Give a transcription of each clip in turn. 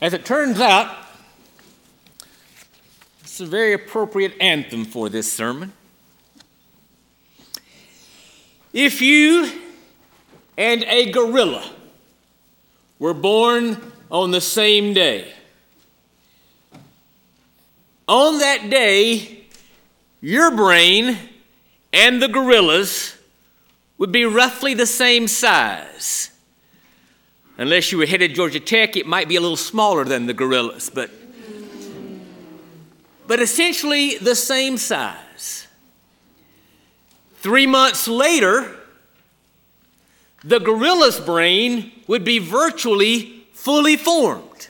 As it turns out, it's a very appropriate anthem for this sermon. If you and a gorilla were born on the same day, on that day, your brain and the gorilla's would be roughly the same size. Unless you were headed to Georgia Tech, it might be a little smaller than the gorillas, but essentially the same size. 3 months later, the gorilla's brain would be virtually fully formed.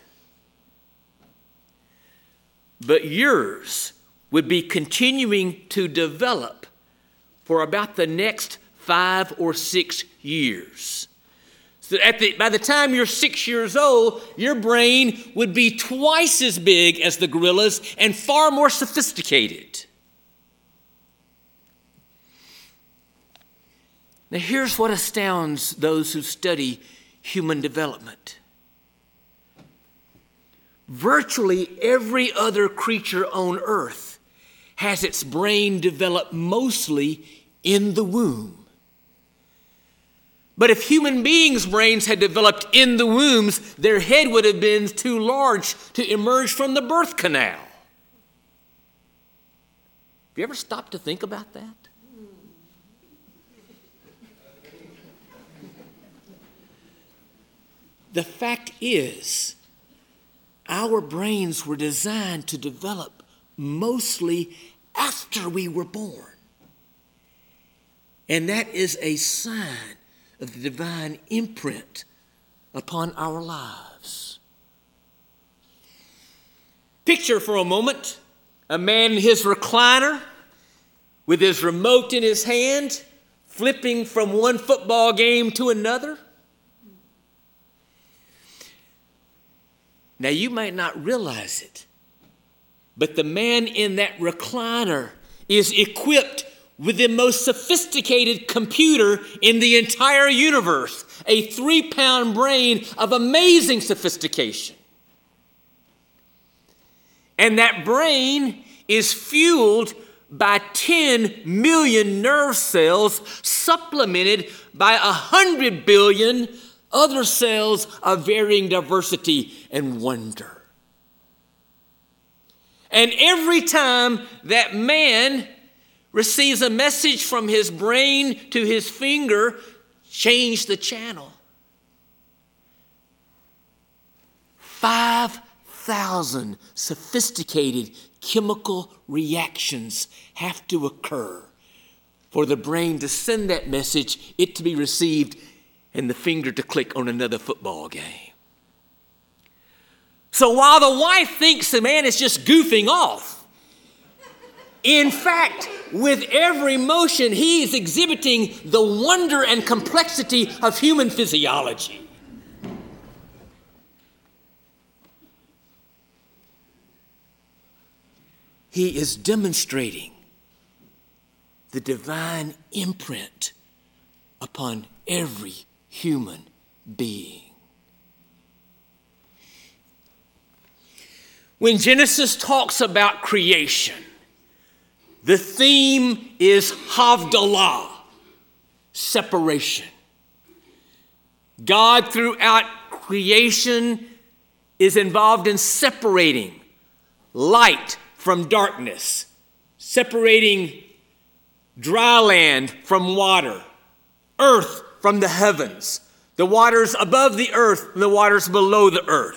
But yours would be continuing to develop for about the next 5 or 6 years. So by the time you're 6 years old, your brain would be twice as big as the gorilla's and far more sophisticated. Now here's what astounds those who study human development. Virtually every other creature on earth has its brain developed mostly in the womb. But if human beings' brains had developed in the wombs, their head would have been too large to emerge from the birth canal. Have you ever stopped to think about that? The fact is, our brains were designed to develop mostly after we were born. And that is a sign of the divine imprint upon our lives. Picture for a moment a man in his recliner with his remote in his hand, flipping from one football game to another. Now, you might not realize it, but the man in that recliner is equipped with the most sophisticated computer in the entire universe, a 3-pound brain of amazing sophistication. And that brain is fueled by 10 million nerve cells supplemented by 100 billion other cells of varying diversity and wonder. And every time that man receives a message from his brain to his finger, change the channel. 5,000 sophisticated chemical reactions have to occur for the brain to send that message, it to be received, and the finger to click on another football game. So while the wife thinks the man is just goofing off, in fact, with every motion, he is exhibiting the wonder and complexity of human physiology. He is demonstrating the divine imprint upon every human being. When Genesis talks about creation, the theme is Havdalah, separation. God throughout creation is involved in separating light from darkness, separating dry land from water, earth from the heavens, the waters above the earth and the waters below the earth.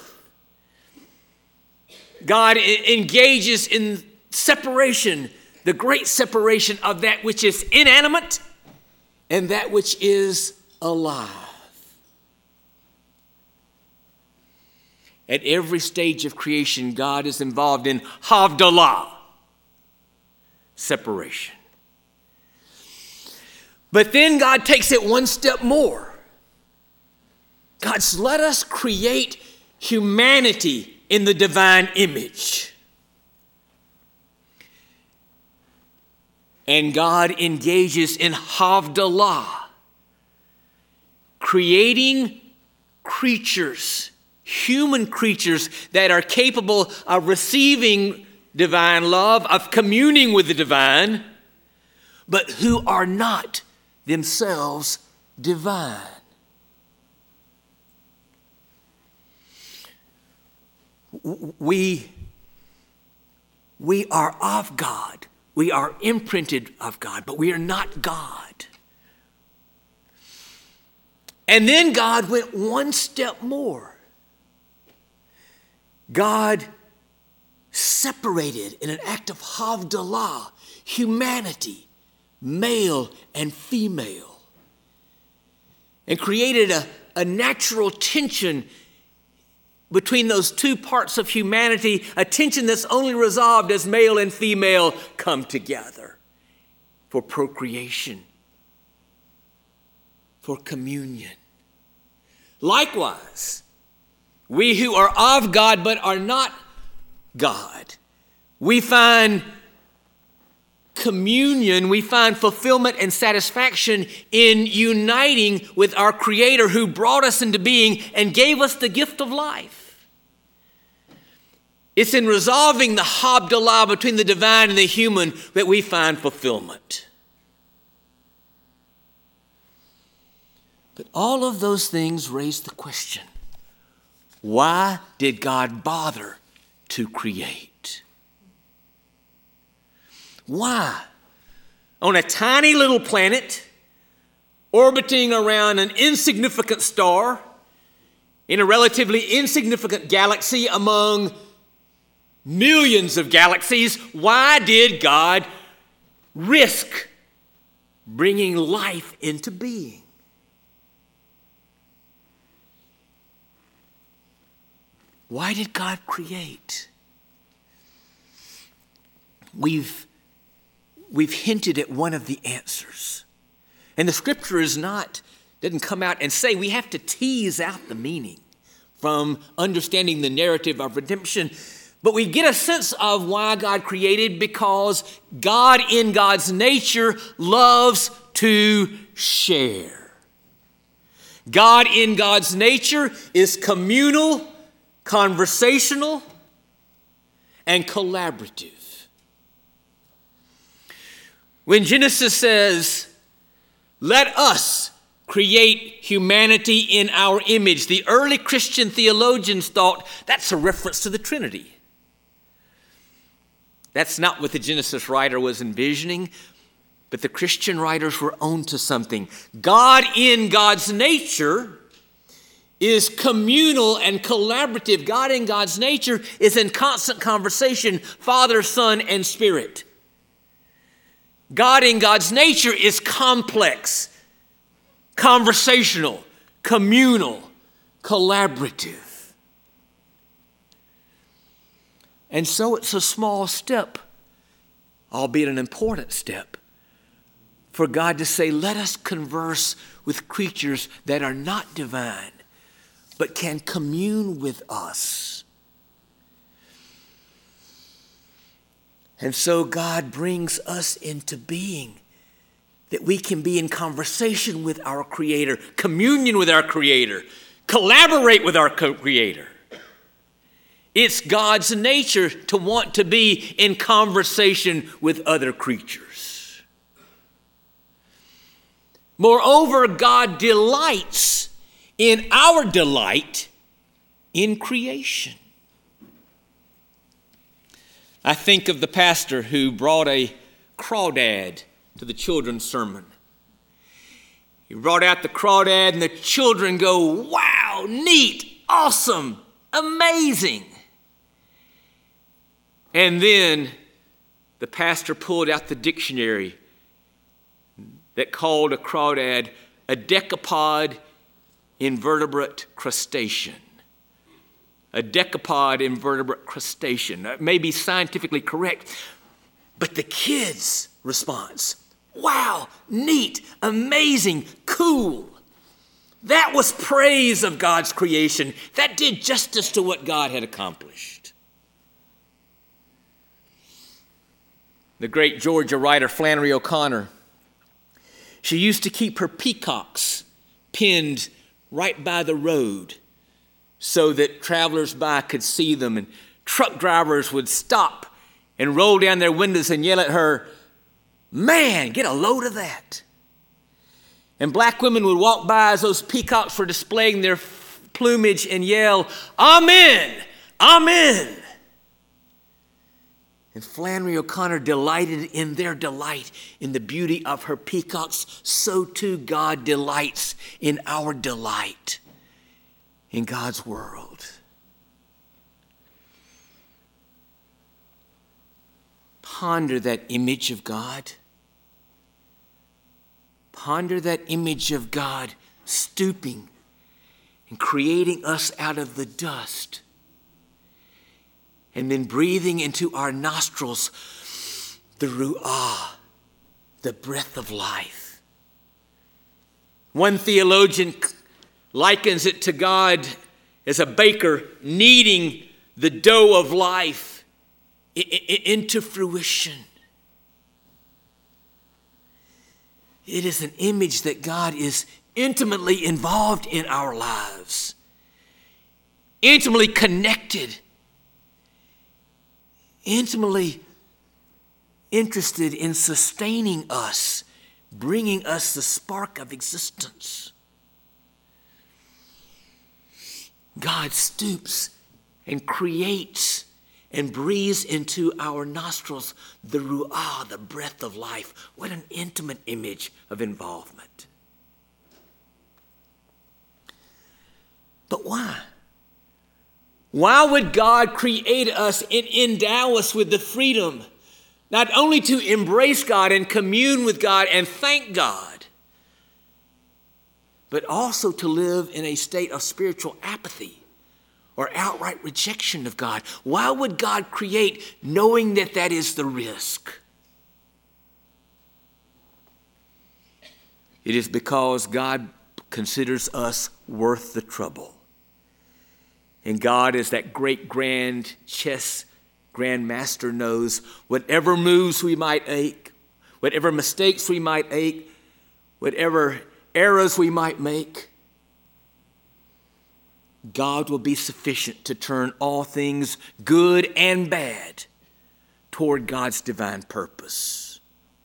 God engages in separation, the great separation of that which is inanimate and that which is alive. At every stage of creation, God is involved in Havdalah, separation. But then God takes it one step more. God's let us create humanity in the divine image. And God engages in Havdalah, creating creatures, human creatures that are capable of receiving divine love, of communing with the divine, but who are not themselves divine. We are of God. We are imprinted of God, but we are not God. And then God went one step more. God separated in an act of Havdalah humanity, male and female, and created a natural tension between those two parts of humanity, a tension that's only resolved as male and female come together for procreation, for communion. Likewise, we who are of God but are not God, we find communion, we find fulfillment and satisfaction in uniting with our Creator who brought us into being and gave us the gift of life. It's in resolving the Havdalah between the divine and the human that we find fulfillment. But all of those things raise the question, why did God bother to create? Why? On a tiny little planet, orbiting around an insignificant star, in a relatively insignificant galaxy among millions of galaxies, why did God risk bringing life into being? Why did God create? We've hinted at one of the answers. And the scripture doesn't come out and say we have to tease out the meaning from understanding the narrative of redemption. But we get a sense of why God created, because God in God's nature loves to share. God in God's nature is communal, conversational, and collaborative. When Genesis says, "Let us create humanity in our image," the early Christian theologians thought that's a reference to the Trinity. That's not what the Genesis writer was envisioning, but the Christian writers were onto something. God in God's nature is communal and collaborative. God in God's nature is in constant conversation, Father, Son, and Spirit. God in God's nature is complex, conversational, communal, collaborative. And so it's a small step, albeit an important step, for God to say, let us converse with creatures that are not divine, but can commune with us. And so God brings us into being, that we can be in conversation with our Creator, communion with our Creator, collaborate with our Creator. It's God's nature to want to be in conversation with other creatures. Moreover, God delights in our delight in creation. I think of the pastor who brought a crawdad to the children's sermon. He brought out the crawdad and the children go, "Wow, neat, awesome, amazing." And then the pastor pulled out the dictionary that called a crawdad a decapod invertebrate crustacean. A decapod invertebrate crustacean. That may be scientifically correct, but the kids' response, "Wow, neat, amazing, cool." That was praise of God's creation. That did justice to what God had accomplished. The great Georgia writer Flannery O'Connor, she used to keep her peacocks pinned right by the road so that travelers by could see them, and truck drivers would stop and roll down their windows and yell at her, "Man, get a load of that." And black women would walk by as those peacocks were displaying their plumage and yell, "Amen, amen." And Flannery O'Connor delighted in their delight in the beauty of her peacocks. So too God delights in our delight in God's world. Ponder that image of God. Ponder that image of God stooping and creating us out of the dust, and then breathing into our nostrils the ruah, the breath of life. One theologian likens it to God as a baker kneading the dough of life into fruition. It is an image that God is intimately involved in our lives, intimately connected, intimately interested in sustaining us, bringing us the spark of existence. God stoops and creates and breathes into our nostrils the ruah, the breath of life. What an intimate image of involvement. But why? Why would God create us and endow us with the freedom not only to embrace God and commune with God and thank God, but also to live in a state of spiritual apathy or outright rejection of God? Why would God create knowing that that is the risk? It is because God considers us worth the trouble. And God, as that great grand chess grandmaster, knows whatever moves we might make, whatever mistakes we might make, whatever errors we might make, God will be sufficient to turn all things, good and bad, toward God's divine purpose.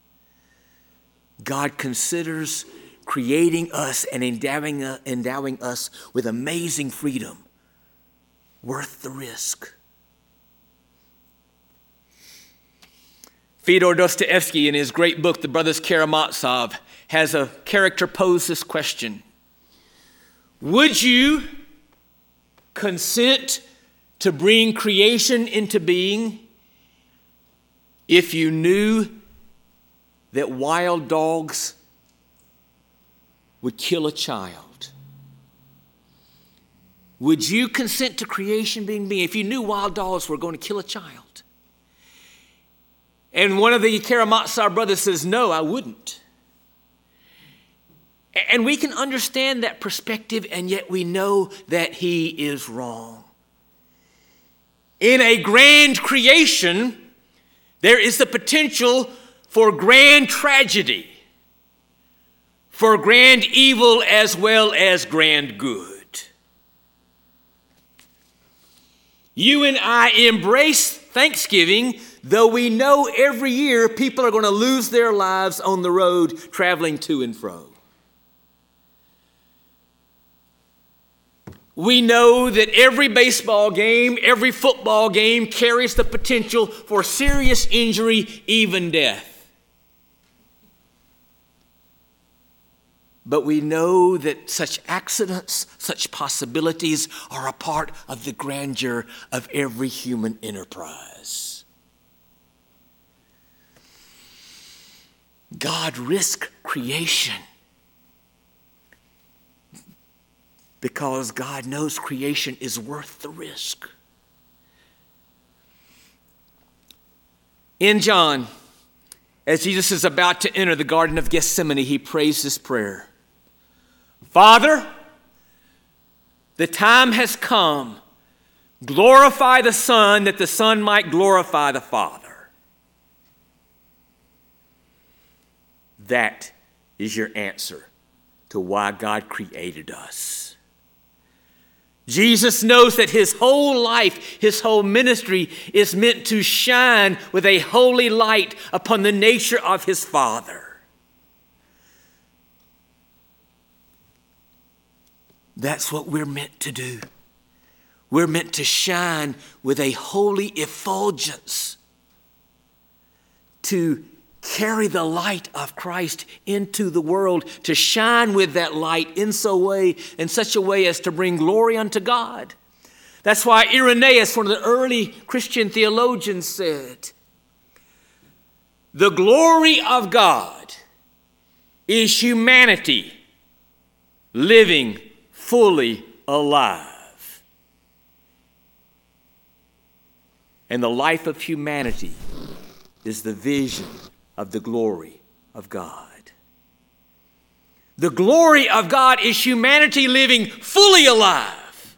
God considers creating us and endowing us with amazing freedom worth the risk. Fyodor Dostoevsky, in his great book, The Brothers Karamazov, has a character pose this question: would you consent to bring creation into being if you knew that wild dogs would kill a child? Would you consent to creation being if you knew wild dogs were going to kill a child? And one of the Karamazov brothers says, "No, I wouldn't." And we can understand that perspective, and yet we know that he is wrong. In a grand creation, there is the potential for grand tragedy, for grand evil as well as grand good. You and I embrace Thanksgiving, though we know every year people are going to lose their lives on the road traveling to and fro. We know that every baseball game, every football game carries the potential for serious injury, even death. But we know that such accidents, such possibilities are a part of the grandeur of every human enterprise. God risked creation because God knows creation is worth the risk. In John, as Jesus is about to enter the Garden of Gethsemane, he prays this prayer: Father, the time has come. Glorify the Son, that the Son might glorify the Father. That is your answer to why God created us. Jesus knows that his whole life, his whole ministry is meant to shine with a holy light upon the nature of his Father. That's what we're meant to do. We're meant to shine with a holy effulgence, to carry the light of Christ into the world, to shine with that light in such a way as to bring glory unto God. That's why Irenaeus, one of the early Christian theologians, said, "The glory of God is humanity living fully alive." And the life of humanity is the vision of the glory of God. The glory of God is humanity living fully alive.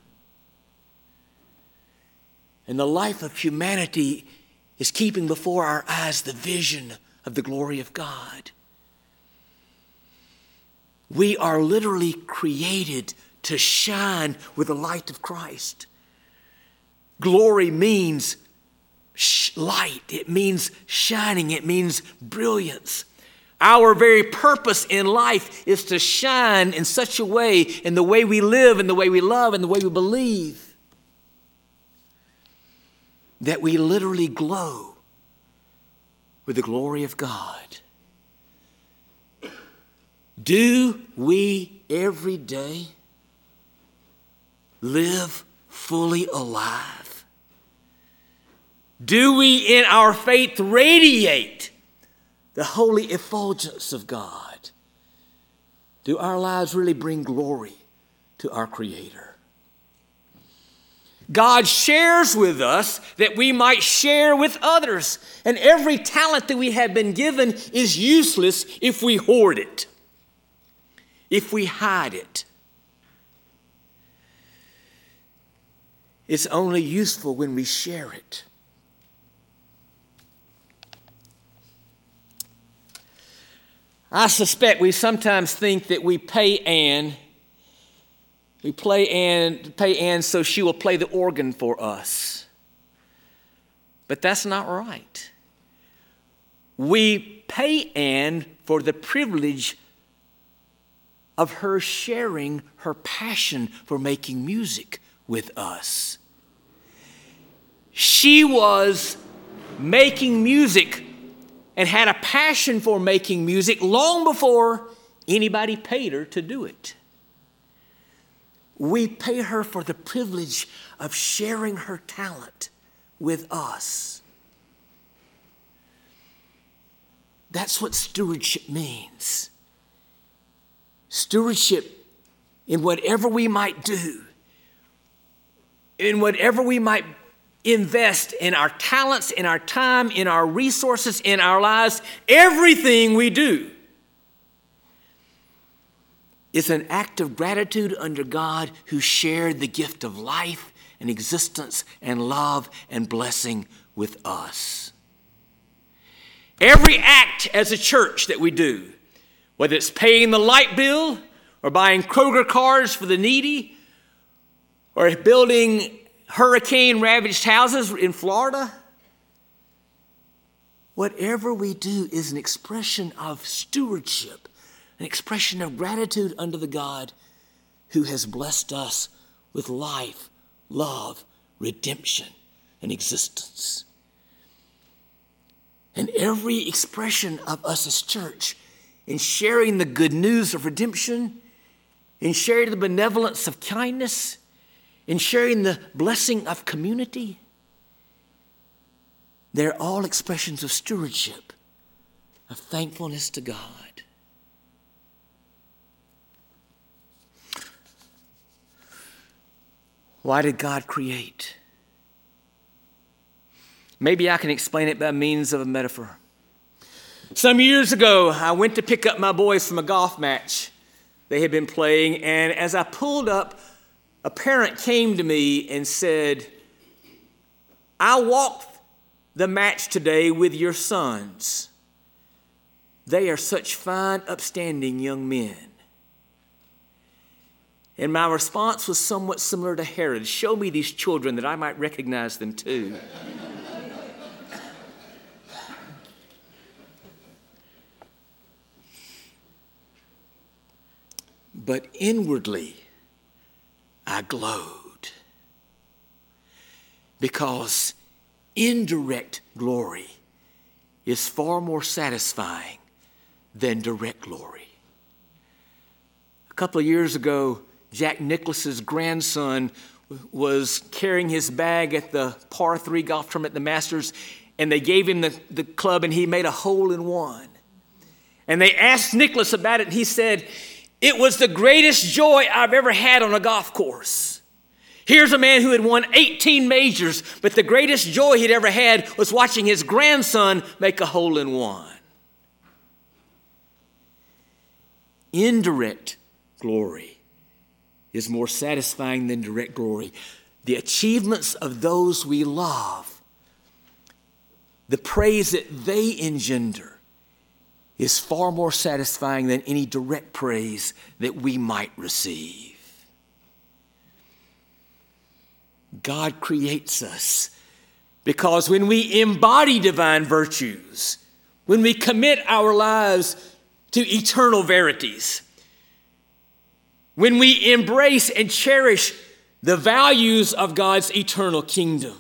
And the life of humanity is keeping before our eyes the vision of the glory of God. We are literally created to shine with the light of Christ. Glory means light. It means shining. It means brilliance. Our very purpose in life is to shine in such a way, in the way we live, in the way we love, in the way we believe, that we literally glow with the glory of God. Do we every day live fully alive? Do we in our faith radiate the holy effulgence of God? Do our lives really bring glory to our Creator? God shares with us that we might share with others. And every talent that we have been given is useless if we hoard it, if we hide it. It's only useful when we share it. I suspect we sometimes think that we pay Ann so she will play the organ for us. But that's not right. We pay Ann for the privilege of her sharing her passion for making music with us. She was making music and had a passion for making music long before anybody paid her to do it. We pay her for the privilege of sharing her talent with us. That's what stewardship means. Stewardship in whatever we might do, in whatever we might invest in our talents, in our time, in our resources, in our lives, everything we do is an act of gratitude unto God who shared the gift of life and existence and love and blessing with us. Every act as a church that we do, whether it's paying the light bill or buying Kroger cars for the needy or building hurricane-ravaged houses in Florida, whatever we do is an expression of stewardship, an expression of gratitude unto the God who has blessed us with life, love, redemption, and existence. And every expression of us as church in sharing the good news of redemption, in sharing the benevolence of kindness, in sharing the blessing of community, they're all expressions of stewardship, of thankfulness to God. Why did God create? Maybe I can explain it by means of a metaphor. Some years ago, I went to pick up my boys from a golf match they had been playing, and as I pulled up, a parent came to me and said, "I walked the match today with your sons. They are such fine, upstanding young men." And my response was somewhat similar to Herod. Show me these children that I might recognize them too. But inwardly, I glowed, because indirect glory is far more satisfying than direct glory. A couple of years ago, Jack Nicklaus's grandson was carrying his bag at the par 3 golf tournament at the Masters, and they gave him the club, and he made a hole in one. And they asked Nicklaus about it, and he said, "It was the greatest joy I've ever had on a golf course." Here's a man who had won 18 majors, but the greatest joy he'd ever had was watching his grandson make a hole in one. Indirect glory is more satisfying than direct glory. The achievements of those we love, the praise that they engender, is far more satisfying than any direct praise that we might receive. God creates us because when we embody divine virtues, when we commit our lives to eternal verities, when we embrace and cherish the values of God's eternal kingdom,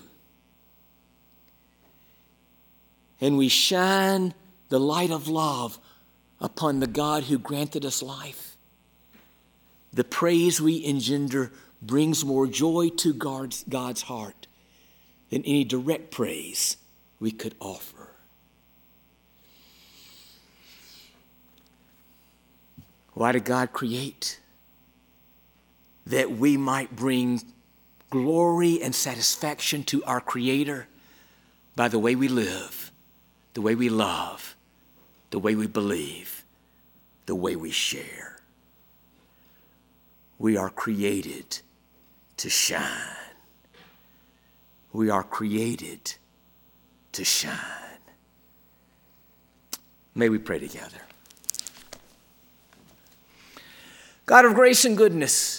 and we shine the light of love upon the God who granted us life, the praise we engender brings more joy to God's heart than any direct praise we could offer. Why did God create? That we might bring glory and satisfaction to our Creator by the way we live, the way we love, the way we believe, the way we share. We are created to shine. We are created to shine. May we pray together. God of grace and goodness,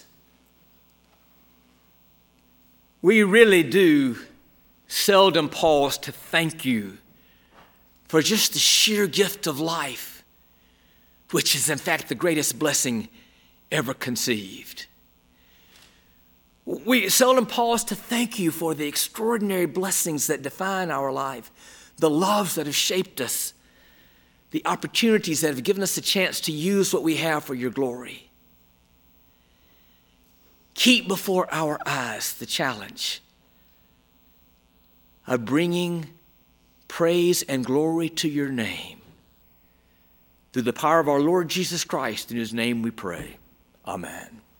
we really do seldom pause to thank you for just the sheer gift of life, which is in fact the greatest blessing ever conceived. We seldom pause to thank you for the extraordinary blessings that define our life, the loves that have shaped us, the opportunities that have given us a chance to use what we have for your glory. Keep before our eyes the challenge of bringing praise and glory to your name through the power of our Lord Jesus Christ. In his name we pray. Amen.